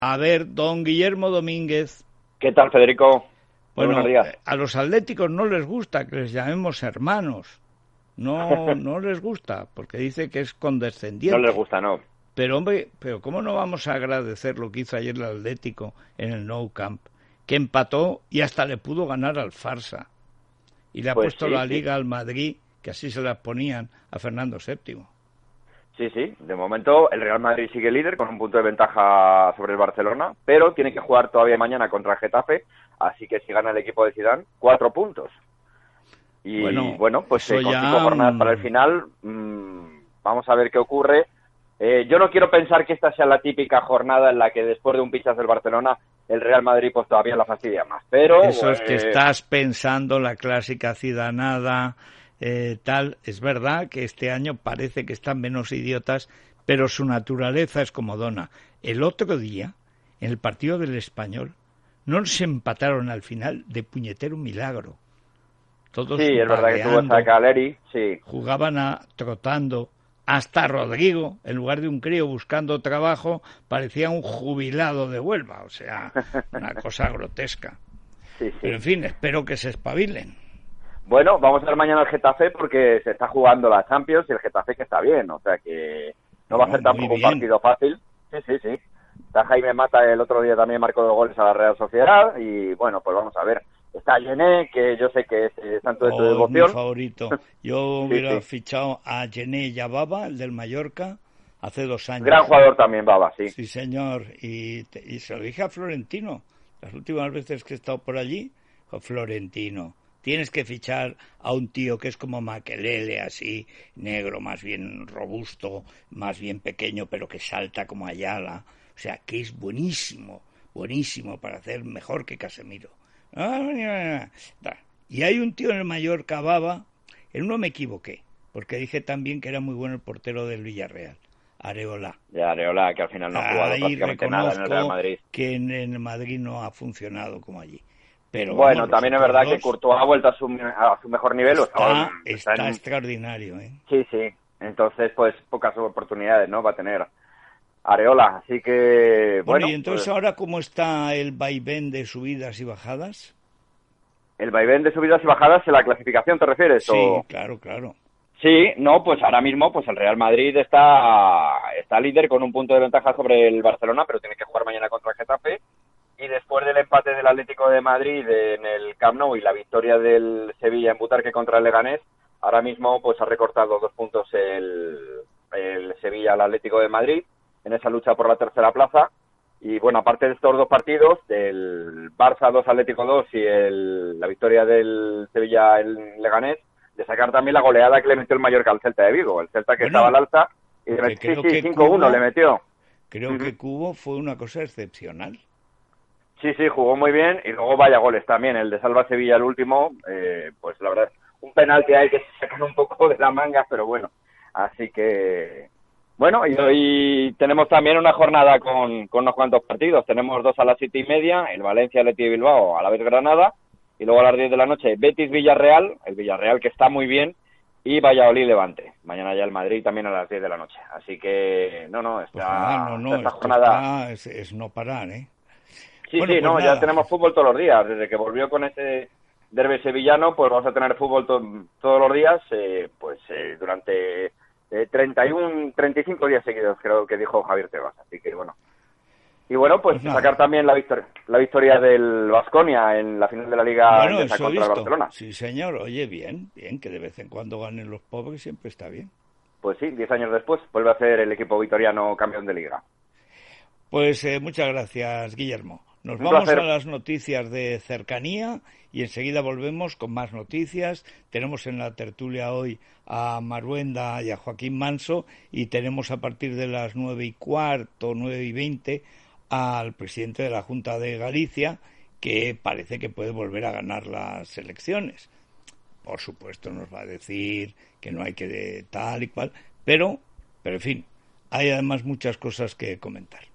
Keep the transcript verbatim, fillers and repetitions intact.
A ver, don Guillermo Domínguez. ¿Qué tal, Federico? Bueno, buenos días. A los atléticos no les gusta que les llamemos hermanos. No, no les gusta, porque dice que es condescendiente. No les gusta, no. Pero, hombre, pero ¿cómo no vamos a agradecer lo que hizo ayer el Atlético en el Nou Camp? Que empató y hasta le pudo ganar al Farsa. Y le ha pues puesto sí, la sí. Liga al Madrid, que así se las ponían a Fernando séptimo. Sí, sí. De momento el Real Madrid sigue líder con un punto de ventaja sobre el Barcelona, pero tiene que jugar todavía mañana contra el Getafe, así que si gana el equipo de Zidane, cuatro puntos. Y bueno, bueno pues eh, con ya... cinco jornadas para el final, mmm, vamos a ver qué ocurre. Eh, yo no quiero pensar que esta sea la típica jornada en la que después de un pichazo del Barcelona el Real Madrid pues todavía la fastidia más. Pero eso eh... es que estás pensando la clásica cidanada, eh, tal. Es verdad que este año parece que están menos idiotas, pero su naturaleza es como dona. El otro día, en el partido del Español, no se empataron al final de puñetero milagro. Todos sí, es verdad que tuvo esa Caleri, sí. Jugaban a, trotando. Hasta Rodrigo, en lugar de un crío buscando trabajo, parecía un jubilado de Huelva. O sea, una cosa grotesca. Sí, sí. Pero, en fin, espero que se espabilen. Bueno, vamos a ver mañana el Getafe porque se está jugando la Champions y el Getafe que está bien. O sea que no, no va a ser tampoco un partido fácil. Sí, sí, sí. Está Jaime Mata, el otro día también marcó dos goles a la Real Sociedad. Y bueno, pues vamos a ver. Está Gené, que yo sé que es eh, santo de tu oh, devoción. Mi favorito. Yo sí, hubiera sí. fichado a Gené Yababa, el del Mallorca, hace dos años. Gran jugador también, Baba, sí. Sí, señor. Y, y se lo dije a Florentino. Las últimas veces que he estado por allí, con Florentino. Tienes que fichar a un tío que es como Makelele, así, negro, más bien robusto, más bien pequeño, pero que salta como Ayala. O sea, que es buenísimo, buenísimo para hacer mejor que Casemiro. Y hay un tío en el Mallorca, Baba, en uno me equivoqué, porque dije también que era muy bueno el portero del Villarreal, Areola. De Areola, que al final no ha jugado Ahí prácticamente nada en el Real Madrid. Que en el Madrid no ha funcionado como allí. Pero bueno, vamos, también es verdad dos, que Courtois ha vuelto a su, a su mejor nivel. Está, o sea, está, está en... extraordinario, ¿eh? Sí, sí. Entonces, pues, pocas oportunidades, ¿no? Va a tener Areola. Así que, bueno. Bueno, y entonces, pues... ¿ahora cómo está el vaivén de subidas y bajadas? ¿El vaivén de subidas y bajadas en la clasificación te refieres? Sí, o... claro, claro. Sí, no, pues ahora mismo pues el Real Madrid está, está líder con un punto de ventaja sobre el Barcelona, pero tiene que jugar mañana contra el Getafe. Y después del empate del Atlético de Madrid en el Camp Nou y la victoria del Sevilla en Butarque contra el Leganés, ahora mismo pues ha recortado dos puntos el, el Sevilla al Atlético de Madrid en esa lucha por la tercera plaza. Y bueno, aparte de estos dos partidos, del Barça dos, Atlético dos y el, la victoria del Sevilla en Leganés, de sacar también la goleada que le metió el Mallorca al Celta de Vigo. El Celta que bueno, estaba al alza y le metió, sí, sí, cinco uno le metió. Creo uh-huh. que Cubo fue una cosa excepcional. Sí, sí, jugó muy bien y luego vaya goles también. El de Salva Sevilla, el último, eh, pues la verdad, un penalti hay que se sacan un poco de la manga, pero bueno. Así que, bueno, y hoy tenemos también una jornada con, con unos cuantos partidos. Tenemos dos a las siete y media, el Valencia Athletic de Bilbao, a la vez Granada, y luego a las diez de la noche Betis Villarreal, el Villarreal que está muy bien, y Valladolid Levante. Mañana ya el Madrid también a las diez de la noche. Así que, no, no, está, pues nada, no, no, esta jornada... está, es, es no parar, ¿eh? Sí, bueno, sí, pues no, nada. Ya tenemos fútbol todos los días. Desde que volvió con ese derbi sevillano, pues vamos a tener fútbol to todos los días, eh, pues eh, durante eh, treinta y uno, treinta y cinco días seguidos, creo que dijo Javier Tebas. Así que bueno. Y bueno, pues, pues sacar también la victoria, la victoria del Baskonia en la final de la Liga bueno, contra el Barcelona. Sí, señor. Oye, bien, bien, que de vez en cuando ganen los pobres siempre está bien. Pues sí, diez años después vuelve a ser el equipo vitoriano campeón de Liga. Pues eh, muchas gracias, Guillermo. Nos Un vamos placer. a las noticias de cercanía y enseguida volvemos con más noticias. Tenemos en la tertulia hoy a Maruenda y a Joaquín Manso y tenemos a partir de las nueve y cuarto, nueve y veinte al presidente de la Junta de Galicia, que parece que puede volver a ganar las elecciones. Por supuesto nos va a decir que no hay que de tal y cual, pero, pero en fin, hay además muchas cosas que comentar.